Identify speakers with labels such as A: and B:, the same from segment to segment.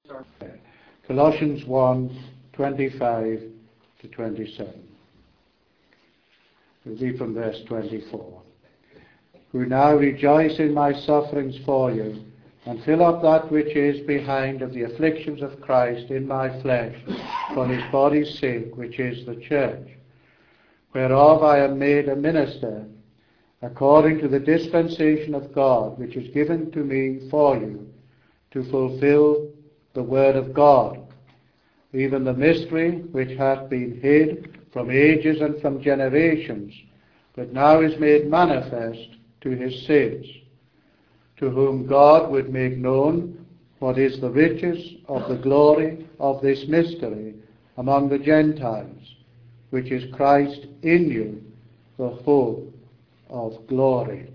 A: Colossians 1:25 to 27. We'll read from verse 24. Who now rejoice in my sufferings for you, and fill up that which is behind of the afflictions of Christ in my flesh, for his body's sake, which is the church, whereof I am made a minister, according to the dispensation of God, which is given to me for you, to fulfill the word of God, even the mystery which hath been hid from ages and from generations, but now is made manifest to his saints, to whom God would make known what is the riches of the glory of this mystery among the Gentiles, which is Christ in you, the hope of glory.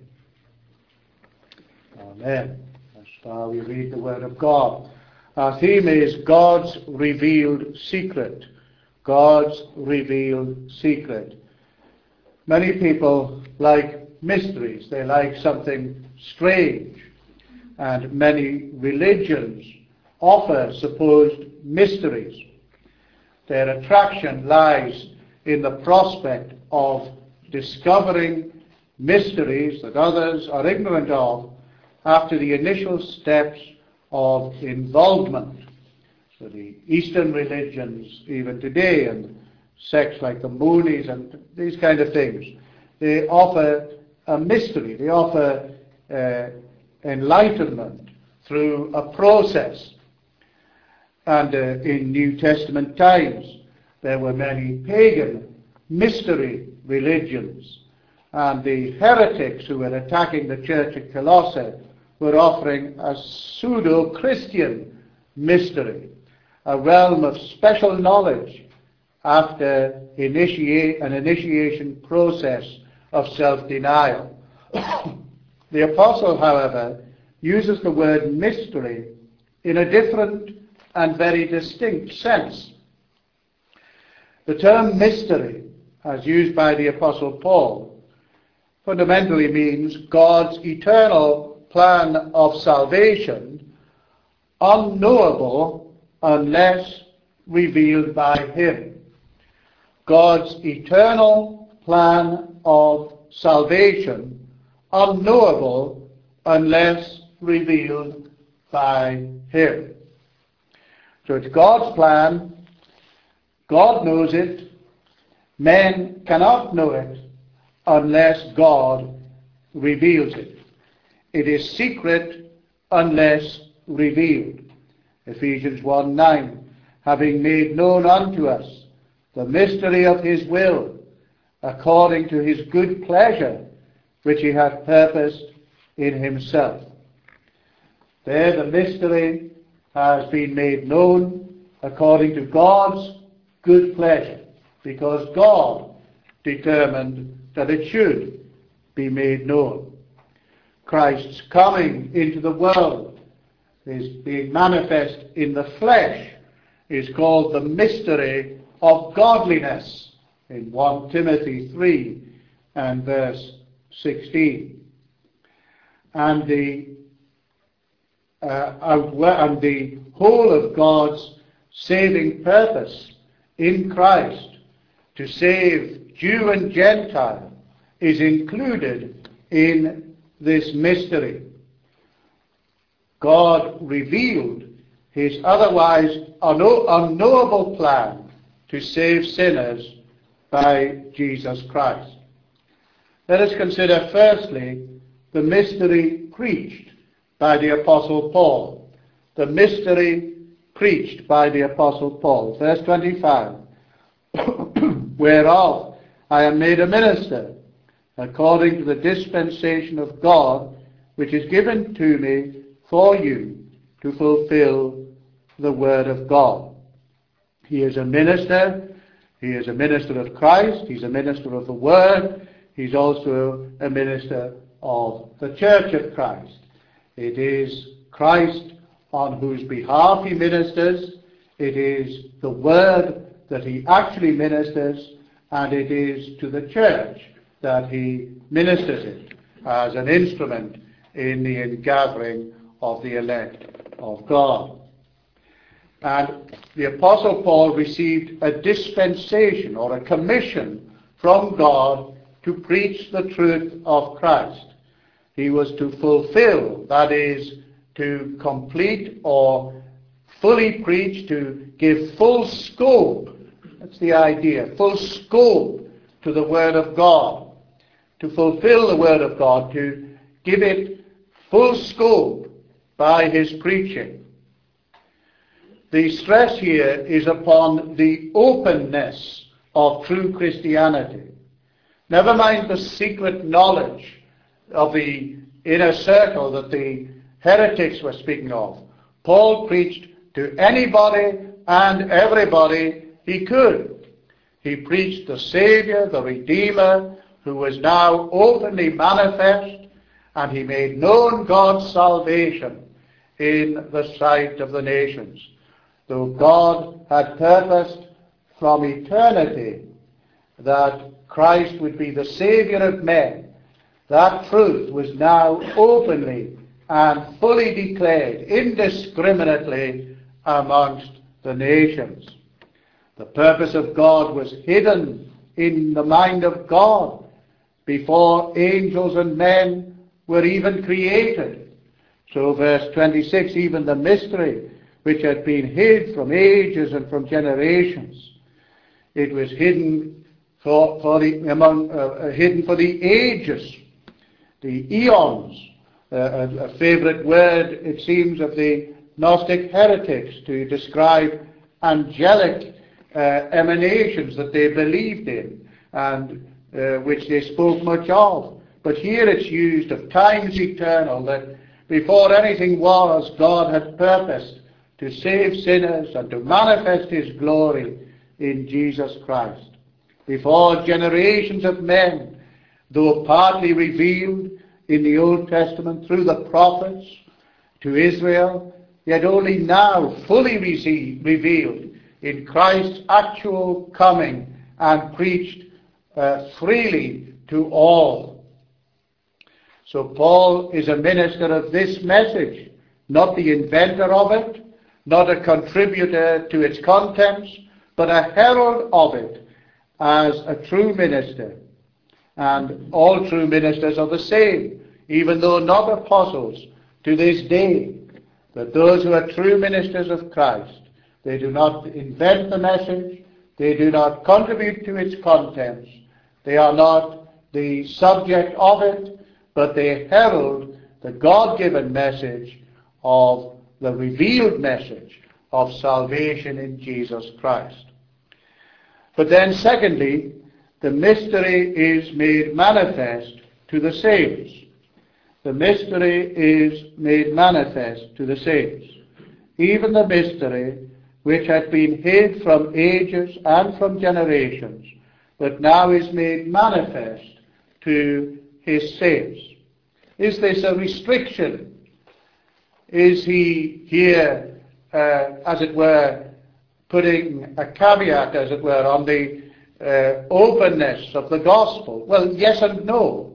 A: Amen. That's how we read the word of God. Our theme is God's revealed secret. God's revealed secret. Many people like mysteries. They like something strange. And many religions offer supposed mysteries. Their attraction lies in the prospect of discovering mysteries that others are ignorant of after the initial steps of involvement. So the Eastern religions, even today, and sects like the Moonies and these kind of things, they offer a mystery. They offer enlightenment through a process. And in New Testament times, there were many pagan mystery religions. And the heretics who were attacking the church at Colossae were offering a pseudo-Christian mystery, a realm of special knowledge after an initiation process of self-denial. The apostle, however, uses the word mystery in a different and very distinct sense. The term mystery, as used by the apostle Paul, fundamentally means God's eternal plan of salvation, unknowable unless revealed by him. God's eternal plan of salvation, unknowable unless revealed by him. So it's God's plan. God knows it. Men cannot know it unless God reveals it. It is secret unless revealed. Ephesians 1:9, having made known unto us the mystery of his will, according to his good pleasure, which he hath purposed in himself. There the mystery has been made known according to God's good pleasure, because God determined that it should be made known. Christ's coming into the world, is being manifest in the flesh, is called the mystery of godliness in 1 Timothy 3 and verse 16. And the whole of God's saving purpose in Christ to save Jew and Gentile is included in this mystery. God revealed his otherwise unknowable plan to save sinners by Jesus Christ. Let us consider firstly the mystery preached by the Apostle Paul. The mystery preached by the Apostle Paul. Verse 25. Whereof I am made a minister, according to the dispensation of God, which is given to me for you to fulfill the word of God. He is a minister. He is a minister of Christ. He's a minister of the word. He's also a minister of the church of Christ. It is Christ on whose behalf he ministers. It is the word that he actually ministers, and it is to the church that he ministers it as an instrument in the ingathering of the elect of God. And the Apostle Paul received a dispensation or a commission from God to preach the truth of Christ. He was to fulfill, that is, to complete or fully preach, to give full scope, that's the idea, full scope to the Word of God, to fulfill the Word of God, to give it full scope by his preaching. The stress here is upon the openness of true Christianity. Never mind the secret knowledge of the inner circle that the heretics were speaking of. Paul preached to anybody and everybody he could. He preached the Saviour, the Redeemer, who was now openly manifest, and he made known God's salvation in the sight of the nations. Though God had purposed from eternity that Christ would be the Saviour of men, that truth was now openly and fully declared indiscriminately amongst the nations. The purpose of God was hidden in the mind of God before angels and men were even created. So verse 26, even the mystery which had been hid from ages and from generations, it was hidden for the ages, the eons, a favorite word, it seems, of the Gnostic heretics to describe angelic emanations that they believed in and which they spoke much of. But here it's used of times eternal, that before anything was, God had purposed to save sinners and to manifest his glory in Jesus Christ. Before generations of men, though partly revealed in the Old Testament through the prophets to Israel, yet only now fully revealed in Christ's actual coming and preached freely to all. So Paul is a minister of this message, not the inventor of it, not a contributor to its contents, but a herald of it as a true minister. And all true ministers are the same, even though not apostles to this day. But those who are true ministers of Christ, they do not invent the message, they do not contribute to its contents, they are not the subject of it, but they herald the God-given message of the revealed message of salvation in Jesus Christ. But then secondly, the mystery is made manifest to the saints. The mystery is made manifest to the saints. Even the mystery which had been hid from ages and from generations, but now is made manifest to his saints. Is this a restriction? Is he here, as it were, putting a caveat, as it were, on the openness of the gospel? Well, yes and no.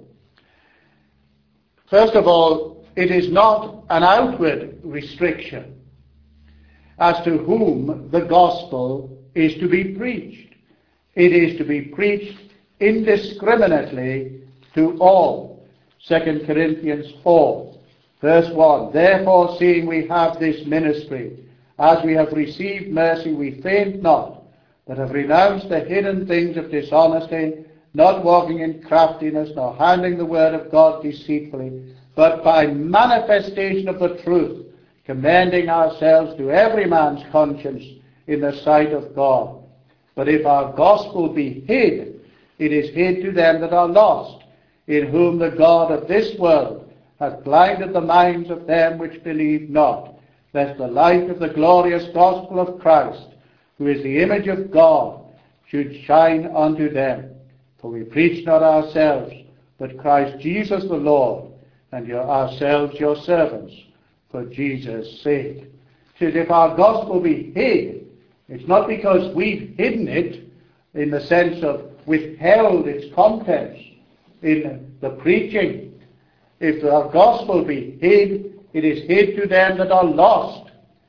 A: First of all, it is not an outward restriction as to whom the gospel is to be preached. It is to be preached indiscriminately to all. 2 Corinthians 4, verse 1, therefore, seeing we have this ministry, as we have received mercy, we faint not, but have renounced the hidden things of dishonesty, not walking in craftiness, nor handling the word of God deceitfully, but by manifestation of the truth, commending ourselves to every man's conscience in the sight of God. But if our gospel be hid, it is hid to them that are lost, in whom the God of this world hath blinded the minds of them which believe not, lest the light of the glorious gospel of Christ, who is the image of God, should shine unto them. For we preach not ourselves, but Christ Jesus the Lord, and ourselves your servants, for Jesus' sake. It says, if our gospel be hid, it's not because we've hidden it in the sense of withheld its contents in the preaching. If our gospel be hid, it is hid to them that are lost.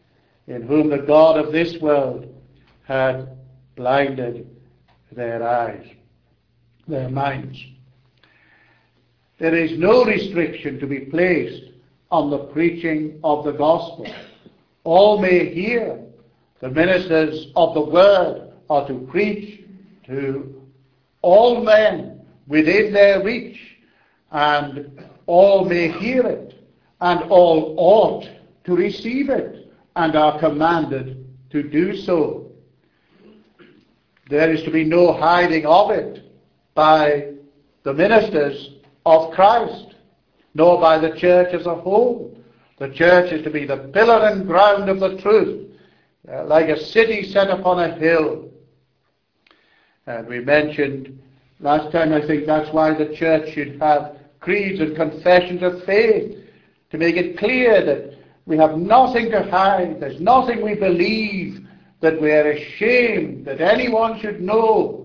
A: in whom the God of this world had blinded their eyes, their minds. There is no restriction to be placed on the preaching of the gospel. All may hear. The ministers of the word are to preach to all men within their reach, and all may hear it, and all ought to receive it, and are commanded to do so. There is to be no hiding of it by the ministers of Christ, nor by the church as a whole. The church is to be the pillar and ground of the truth, like a city set upon a hill. And we mentioned last time, I think that's why the church should have creeds and confessions of faith, to make it clear that we have nothing to hide. There's nothing we believe that we are ashamed that anyone should know.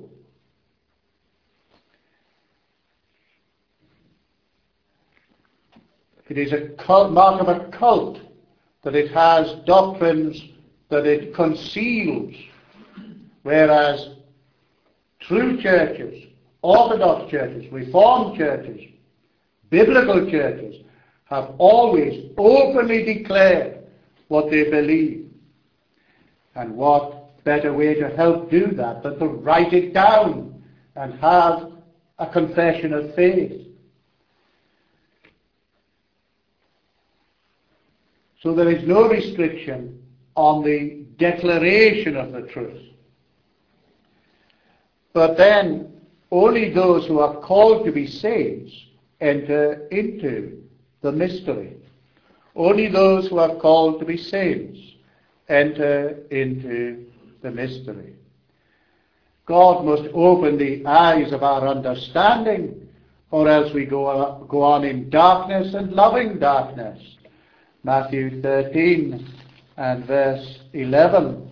A: It is a mark of a cult that it has doctrines that it conceals, whereas true churches, Orthodox churches, Reformed churches, biblical churches, have always openly declared what they believe. And what better way to help do that than to write it down and have a confession of faith? So there is no restriction on the declaration of the truth. But then only those who are called to be saints enter into the mystery. Only those who are called to be saints enter into the mystery. God must open the eyes of our understanding, or else we go on in darkness and loving darkness. Matthew 13 and verse 11.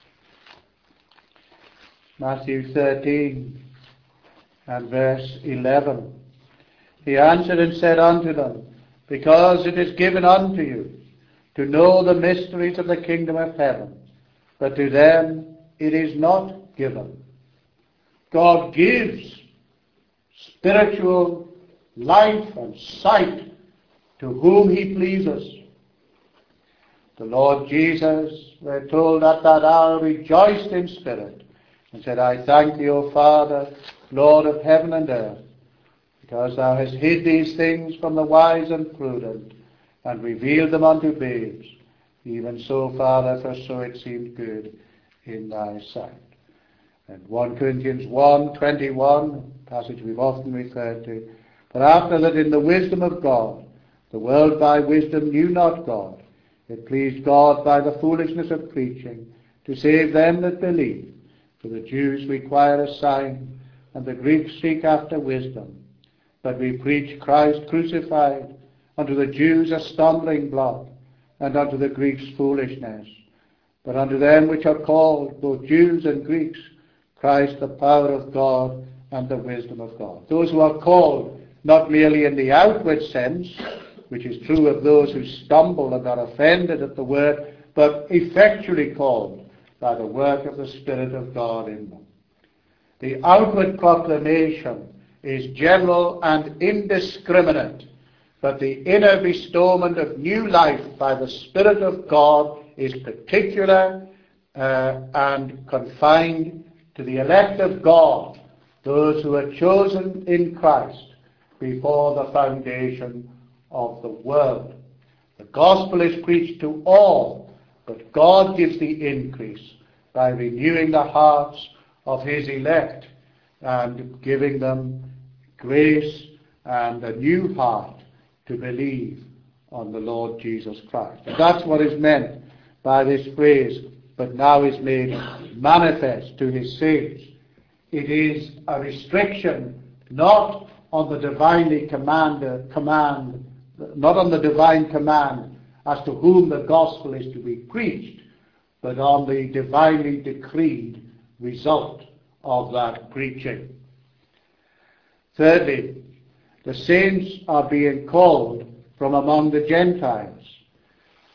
A: Matthew 13 and verse 11. He answered and said unto them, Because it is given unto you to know the mysteries of the kingdom of heaven, but to them it is not given. God gives spiritual life and sight to whom he pleases. The Lord Jesus, we're told, at that hour rejoiced in spirit and said, I thank thee, O Father, Lord of heaven and earth, because thou hast hid these things from the wise and prudent, and revealed them unto babes. Even so, Father, for so it seemed good in thy sight. And 1 Corinthians 1:21, passage we've often referred to, but after that in the wisdom of God, the world by wisdom knew not God. It pleased God by the foolishness of preaching to save them that believe. For the Jews require a sign, and the Greeks seek after wisdom. But we preach Christ crucified, unto the Jews a stumbling block, and unto the Greeks foolishness. But unto them which are called, both Jews and Greeks, Christ the power of God and the wisdom of God. Those who are called, not merely in the outward sense, which is true of those who stumble and are offended at the word, but effectually called by the work of the Spirit of God in them. The outward proclamation is general and indiscriminate, but the inner bestowment of new life by the Spirit of God is particular and confined to the elect of God, those who are chosen in Christ before the foundation of the world. The gospel is preached to all, but God gives the increase by renewing the hearts of his elect and giving them grace and a new heart to believe on the Lord Jesus Christ. And that's what is meant by this phrase, but not on the divine command as to whom the gospel is to be preached, but on the divinely decreed result of that preaching. Thirdly, the saints are being called from among the Gentiles.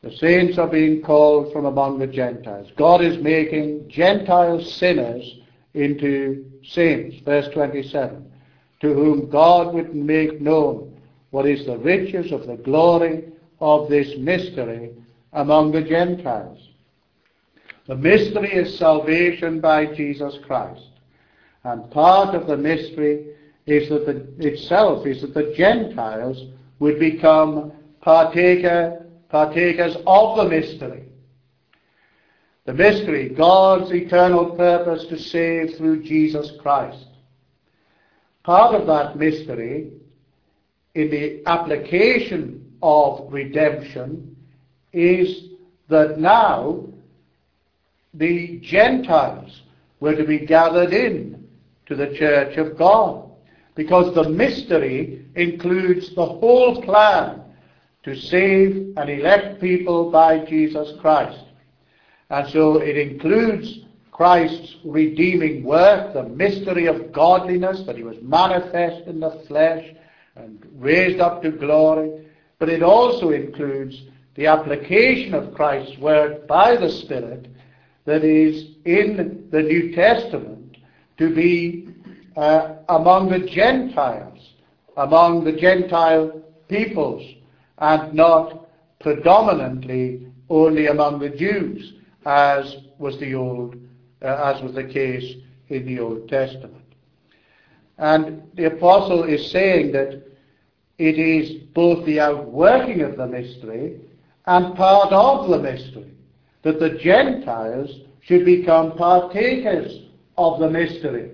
A: The saints are being called from among the Gentiles. God is making Gentile sinners into saints. Verse 27. To whom God would make known what is the riches of the glory of this mystery among the Gentiles. The mystery is salvation by Jesus Christ. And part of the mystery is that the Gentiles would become partakers of the mystery. The mystery, God's eternal purpose to save through Jesus Christ. Part of that mystery, in the application of redemption, is that now the Gentiles were to be gathered in to the church of God, because the mystery includes the whole plan to save and elect people by Jesus Christ. And so it includes Christ's redeeming work, the mystery of godliness, that he was manifest in the flesh and raised up to glory. But it also includes the application of Christ's work by the Spirit that is in the New Testament to be among the Gentiles, among the Gentile peoples, and not predominantly only among the Jews, as was the case in the Old Testament. And the apostle is saying that it is both the outworking of the mystery and part of the mystery, that the Gentiles should become partakers of the mystery.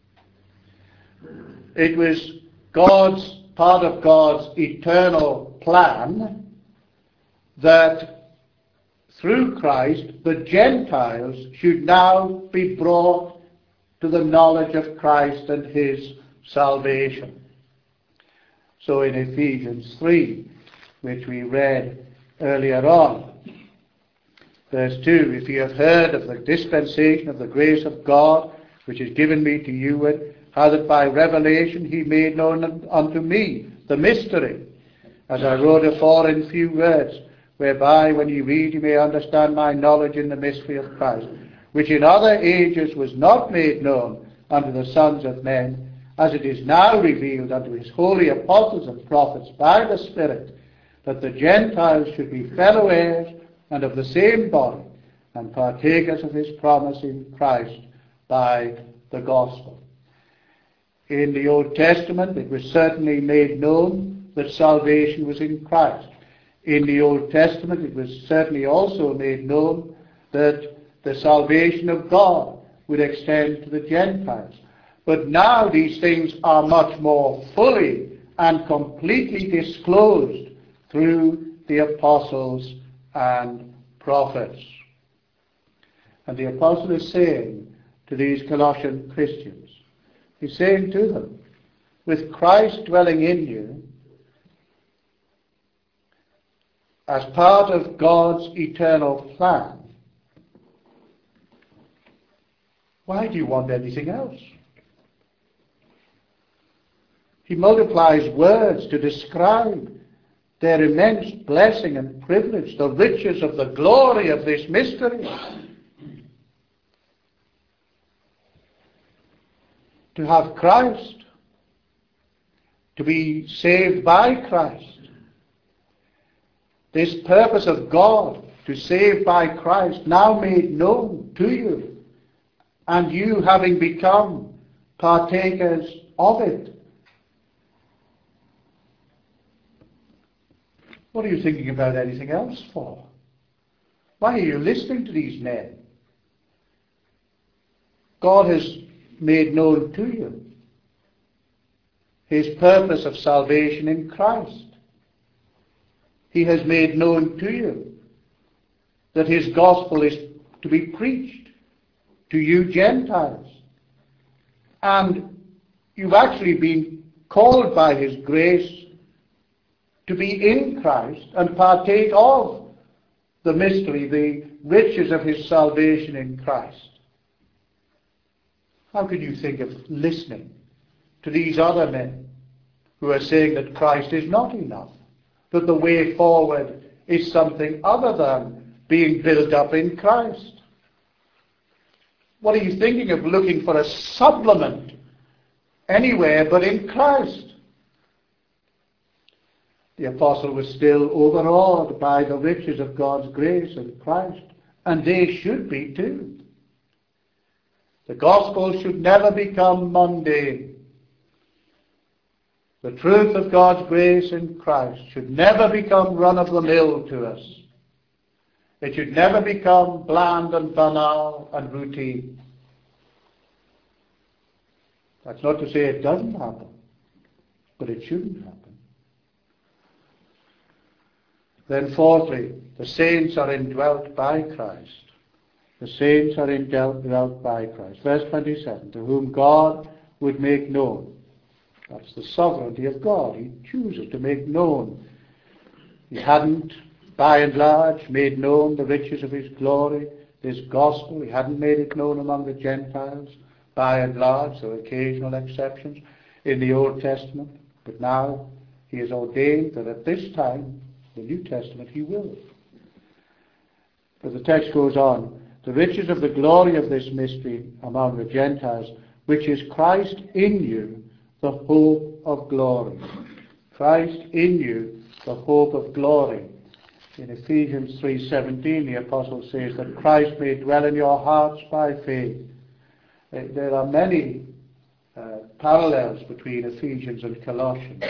A: It was part of God's eternal plan that through Christ the Gentiles should now be brought to the knowledge of Christ and his salvation. So in Ephesians 3, which we read earlier on, verse 2, if you have heard of the dispensation of the grace of God, which is given me to you, how that by revelation he made known unto me the mystery, as I wrote afore in few words, whereby when you read you may understand my knowledge in the mystery of Christ, which in other ages was not made known unto the sons of men, as it is now revealed unto his holy apostles and prophets by the Spirit, that the Gentiles should be fellow heirs and of the same body, and partakers of his promise in Christ by the gospel. In the Old Testament it was certainly made known that salvation was in Christ. In the Old Testament it was certainly also made known that the salvation of God would extend to the Gentiles. But now these things are much more fully and completely disclosed through the apostles and prophets. And the apostle is saying to these Colossian Christians, he's saying to them, with Christ dwelling in you, as part of God's eternal plan, why do you want anything else? He multiplies words to describe their immense blessing and privilege, the riches of the glory of this mystery. To have Christ, to be saved by Christ. This purpose of God to save by Christ now made known to you, and you having become partakers of it. What are you thinking about anything else for? Why are you listening to these men? God has made known to you his purpose of salvation in Christ. He has made known to you that his gospel is to be preached to you Gentiles. And you've actually been called by his grace to be in Christ and partake of the mystery, the riches of his salvation in Christ. How can you think of listening to these other men who are saying that Christ is not enough, that the way forward is something other than being built up in Christ. What are you thinking of looking for a supplement anywhere but in Christ? The apostle was still overawed by the riches of God's grace in Christ, and they should be too. The gospel should never become mundane. The truth of God's grace in Christ should never become run-of-the-mill to us. It should never become bland and banal and routine. That's not to say it doesn't happen, but it shouldn't happen. Then fourthly, the saints are indwelt by Christ. The saints are indwelt by Christ. Verse 27, to whom God would make known. That's the sovereignty of God. He chooses to make known. He hadn't, by and large, made known the riches of his glory, his gospel. He hadn't made it known among the Gentiles, by and large. There are occasional exceptions in the Old Testament. But now he has ordained that at this time, the New Testament, he will. But the text goes on, the riches of the glory of this mystery among the Gentiles, which is Christ in you, the hope of glory. Christ in you, the hope of glory. In Ephesians 3:17, the apostle says that Christ may dwell in your hearts by faith. There are many parallels between Ephesians and Colossians.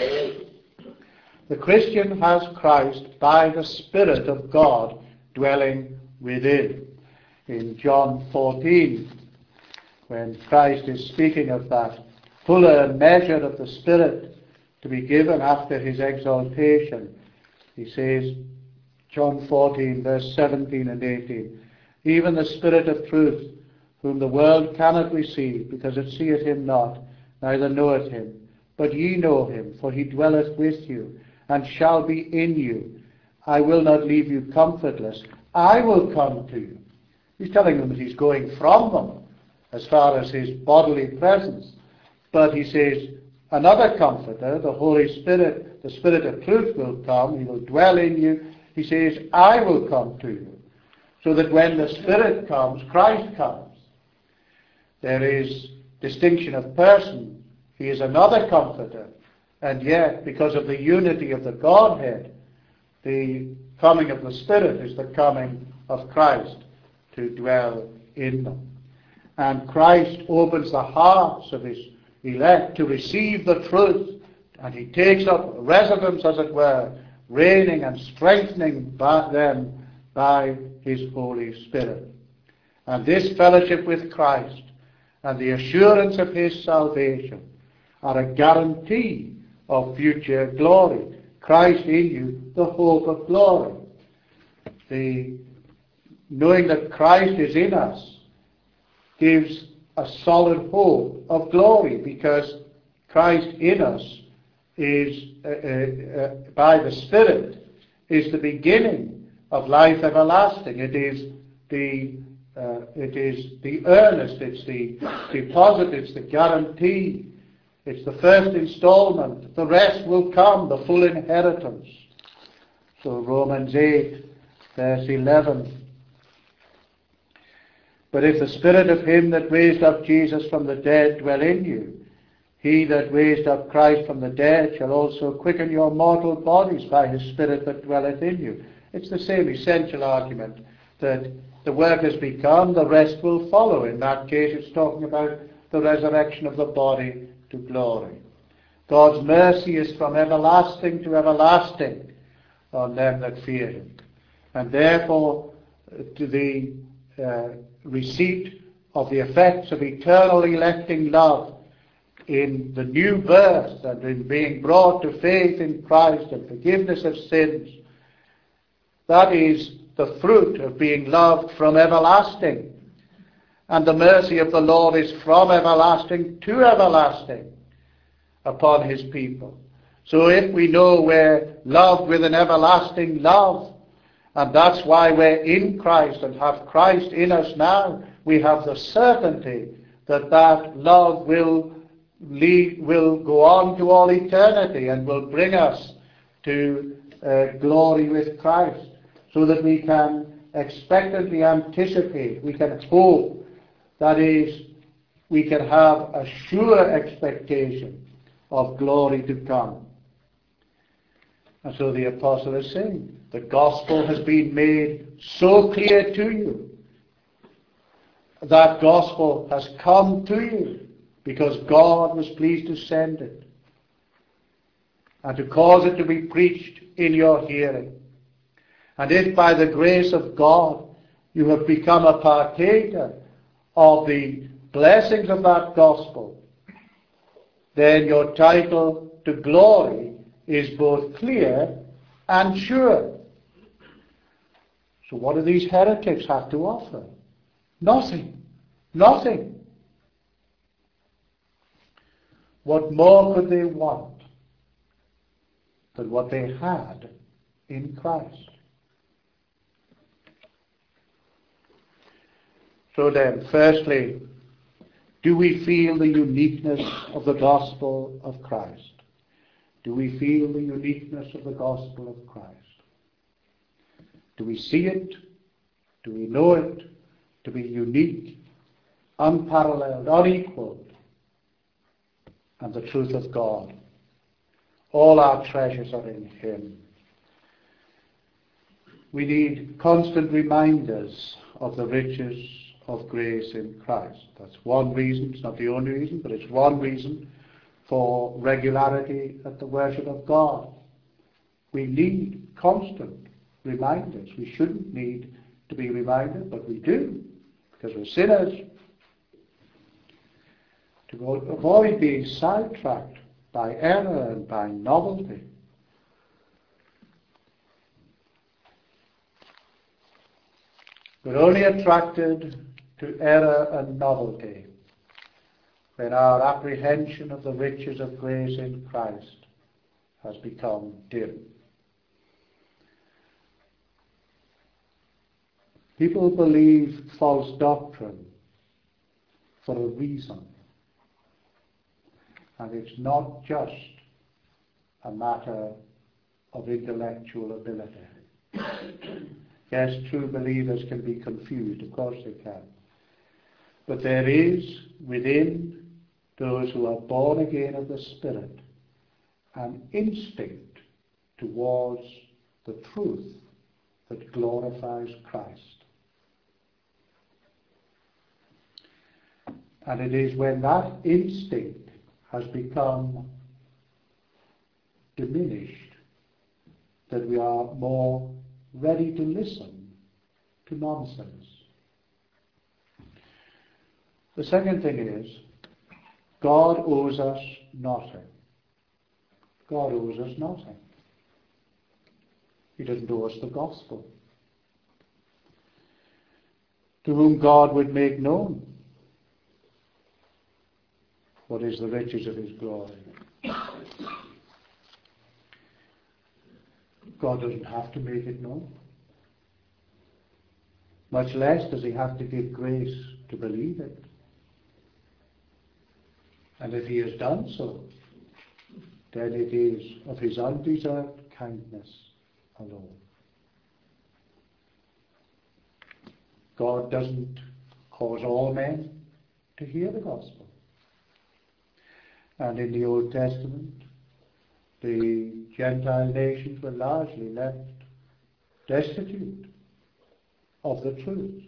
A: The Christian has Christ by the Spirit of God dwelling within. In John 14, when Christ is speaking of that fuller measure of the Spirit to be given after his exaltation, he says, John 14, verse 17 and 18, even the Spirit of truth, whom the world cannot receive, because it seeth him not, neither knoweth him. But ye know him, for he dwelleth with you, and shall be in you. I will not leave you comfortless. I will come to you. He's telling them that he's going from them, as far as his bodily presence. But he says, another comforter, the Holy Spirit, the Spirit of truth will come. He will dwell in you. He says, I will come to you. So that when the Spirit comes, Christ comes. There is distinction of person. He is another comforter. And yet, because of the unity of the Godhead, the coming of the Spirit is the coming of Christ to dwell in them. And Christ opens the hearts of his elect to receive the truth, and he takes up residence, as it were, reigning and strengthening them by his Holy Spirit. And this fellowship with Christ and the assurance of his salvation are a guarantee of future glory. Christ in you, the hope of glory. The knowing that Christ is in us gives a solid hope of glory, because Christ in us is, by the Spirit, is the beginning of life everlasting. It is the earnest, it's the deposit, it's the guarantee, it's the first installment. The rest will come, the full inheritance. So Romans 8, verse 11. But if the Spirit of him that raised up Jesus from the dead dwell in you, he that raised up Christ from the dead shall also quicken your mortal bodies by his Spirit that dwelleth in you. It's the same essential argument that the work has begun, the rest will follow. In that case, it's talking about the resurrection of the body to glory. God's mercy is from everlasting to everlasting on them that fear him. And therefore, to the receipt of the effects of eternal electing love in the new birth and in being brought to faith in Christ and forgiveness of sins, that is the fruit of being loved from everlasting. And the mercy of the Lord is from everlasting to everlasting upon his people. So if we know we're loved with an everlasting love, and that's why we're in Christ and have Christ in us now, we have the certainty that that love will go on to all eternity and will bring us to glory with Christ. so that we can expectantly anticipate, we can hope, that is, we can have a sure expectation of glory to come. And so the apostle is saying, the gospel has been made so clear to you. That gospel has come to you because God was pleased to send it and to cause it to be preached in your hearing. And if by the grace of God you have become a partaker of the blessings of that gospel, then your title to glory is both clear and sure. So what do these heretics have to offer? Nothing. Nothing. What more could they want than what they had in Christ? So then, firstly, do we feel the uniqueness of the gospel of Christ? Do we feel the uniqueness of the gospel of Christ? Do we see it? Do we know it to be unique, unparalleled, unequaled, and the truth of God? All our treasures are in Him. We need constant reminders of the riches of grace in Christ. That's one reason. It's not the only reason, but it's one reason for regularity at the worship of God. We need constant reminders. We shouldn't need to be reminded, but we do, because we're sinners. To avoid being sidetracked by error and by novelty. We're only attracted to error and novelty when our apprehension of the riches of grace in Christ has become dim. People believe false doctrine for a reason. And it's not just a matter of intellectual ability. Yes, true believers can be confused, of course they can. But there is within those who are born again of the Spirit an instinct towards the truth that glorifies Christ. And it is when that instinct has become diminished that we are more ready to listen to nonsense. The second thing is, God owes us nothing. God owes us nothing. He doesn't owe us the gospel, to whom God would make known what is the riches of His glory. God doesn't have to make it known. Much less does He have to give grace to believe it. And if He has done so, then it is of His undeserved kindness alone. God doesn't cause all men to hear the gospel. And in the Old Testament, the Gentile nations were largely left destitute of the truth.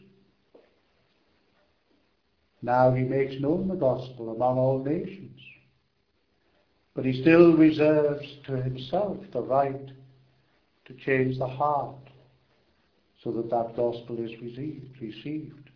A: Now He makes known the gospel among all nations. But He still reserves to Himself the right to change the heart so that that gospel is received.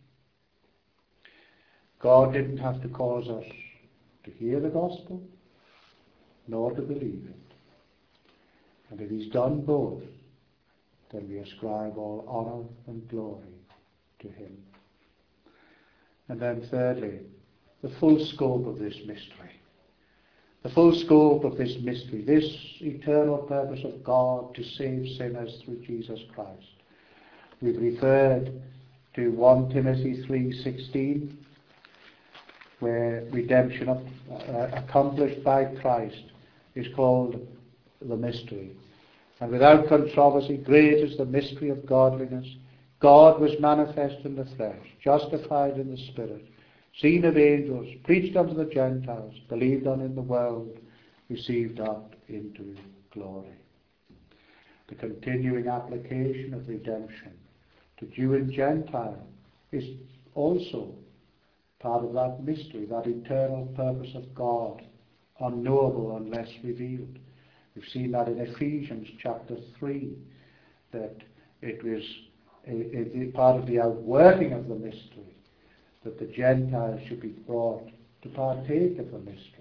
A: God didn't have to cause us to hear the gospel, nor to believe it. And if He's done both, then we ascribe all honour and glory to Him. And then thirdly, the full scope of this mystery. The full scope of this mystery, this eternal purpose of God to save sinners through Jesus Christ. We've referred to 1 Timothy 3:16, where redemption accomplished by Christ is called the mystery. And without controversy, great is the mystery of godliness. God was manifest in the flesh, justified in the Spirit, seen of angels, preached unto the Gentiles, believed on in the world, received up into glory. The continuing application of redemption to Jew and Gentile is also part of that mystery, that eternal purpose of God, unknowable unless revealed. We've seen that in Ephesians chapter 3, that it was a part of the outworking of the mystery, that the Gentiles should be brought to partake of the mystery.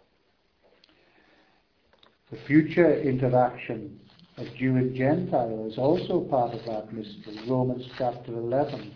A: The future interaction of Jew and Gentile is also part of that mystery. Romans chapter 11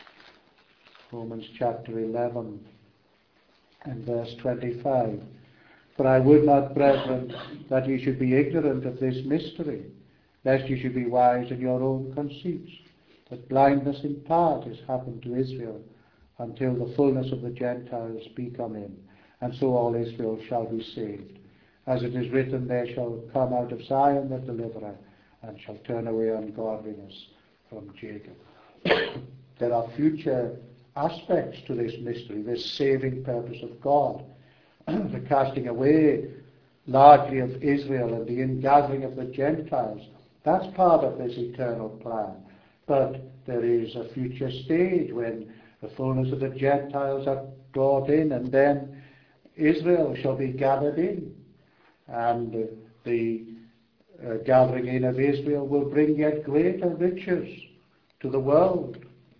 A: and verse 25. For I would not, brethren, that ye should be ignorant of this mystery, lest ye should be wise in your own conceits, that blindness in part is happened to Israel, until the fullness of the Gentiles be come in, and so all Israel shall be saved. As it is written, there shall come out of Zion the deliverer, and shall turn away ungodliness from Jacob. There are future aspects to this mystery, this saving purpose of God. The casting away largely of Israel and the ingathering of the Gentiles, that's part of this eternal plan. But there is a future stage when the fullness of the Gentiles are brought in, and then Israel shall be gathered in. And the gathering in of Israel will bring yet greater riches to the world.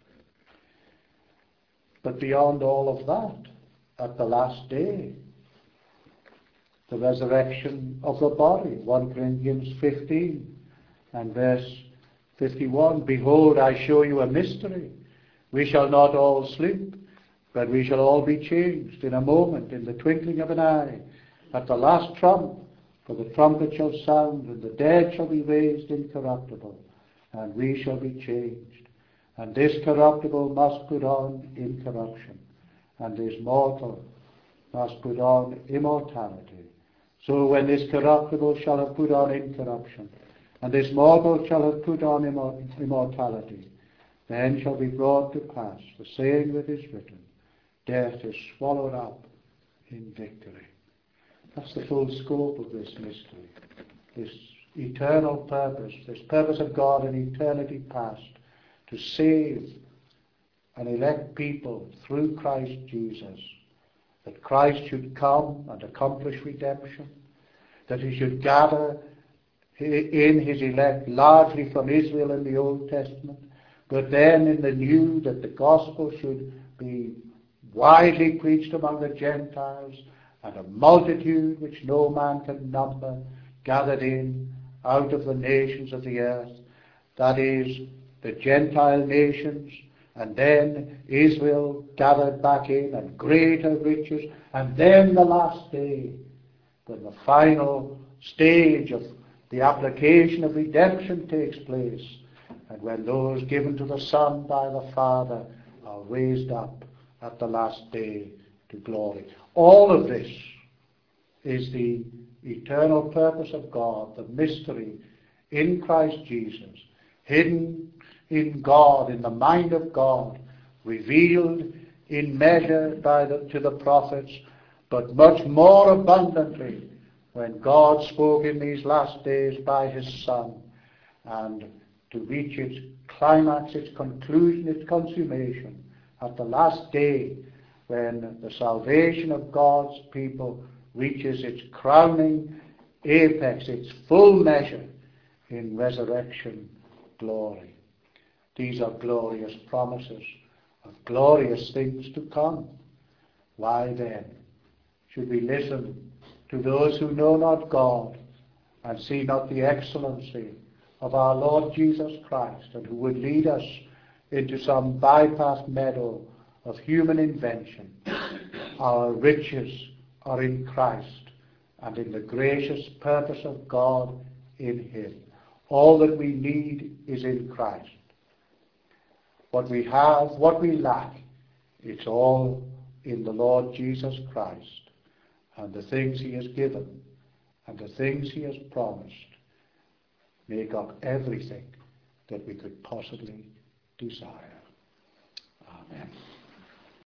A: But beyond all of that, at the last day, the resurrection of the body, 1 Corinthians 15 and verse 51, behold, I show you a mystery. We shall not all sleep, but we shall all be changed in a moment, in the twinkling of an eye, at the last trump. For the trumpet shall sound, and the dead shall be raised incorruptible, and we shall be changed. And this corruptible must put on incorruption, and this mortal must put on immortality. So when this corruptible shall have put on incorruption, and this mortal shall have put on immortality, then shall be brought to pass the saying that is written, death is swallowed up in victory. That's the full scope of this mystery, this eternal purpose, this purpose of God in eternity past, to save and elect people through Christ Jesus, that Christ should come and accomplish redemption, that he should gather in his elect largely from Israel in the Old Testament, but then in the New, that the gospel should be widely preached among the Gentiles, and a multitude which no man can number gathered in out of the nations of the earth, that is, the Gentile nations, and then Israel gathered back in, and greater riches, and then the last day, when the final stage of the application of redemption takes place, and when those given to the Son by the Father are raised up at the last day to glory. All of this is the eternal purpose of God, the mystery in Christ Jesus, hidden in God, in the mind of God, revealed in measure to the prophets, but much more abundantly when God spoke in these last days by his Son, and to reach its climax, its conclusion, its consummation at the last day, when the salvation of God's people reaches its crowning apex, its full measure in resurrection glory. These are glorious promises of glorious things to come. Why then should we listen to those who know not God and see not the excellency of our Lord Jesus Christ, and who would lead us into some bypass meadow of human invention? Our riches are in Christ and in the gracious purpose of God in him. All that we need is in Christ. What we have, what we lack, it's all in the Lord Jesus Christ, and the things he has given and the things he has promised. make up everything that we could possibly desire. Amen.